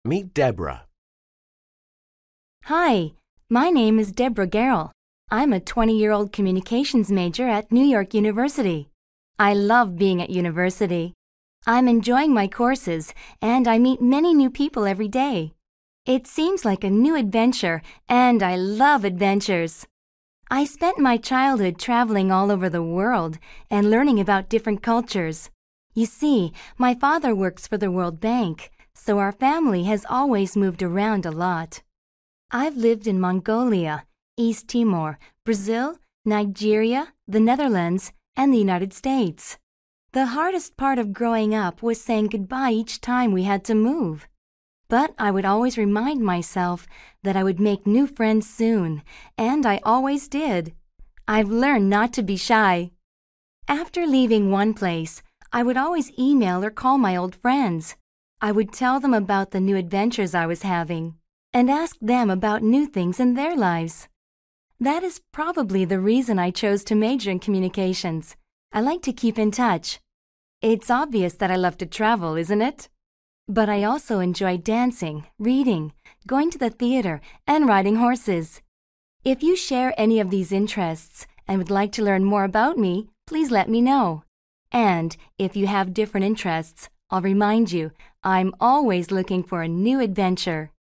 Meet Deborah. Hi, my name is Deborah Garrell. I'm a 20-year-old communications major at New York University. I love being at university. I'm enjoying my courses, and I meet many new people every day. It seems like a new adventure, and I love adventures. I spent my childhood traveling all over the world and learning about different cultures. You see, my father works for the World Bank, so our family has always moved around a lot. I've lived in Mongolia, East Timor, Brazil, Nigeria, the Netherlands, and the United States. The hardest part of growing up was saying goodbye each time we had to move. But I would always remind myself that I would make new friends soon, and I always did. I've learned not to be shy. After leaving one place, I would always email or call my old friends. I would tell them about the new adventures I was having and ask them about new things in their lives. That is probably the reason I chose to major in communications. I like to keep in touch. It's obvious that I love to travel, isn't it? But I also enjoy dancing, reading, going to the theater, and riding horses. If you share any of these interests and would like to learn more about me, please let me know. And if you have different interests, I'll remind you, I'm always looking for a new adventure.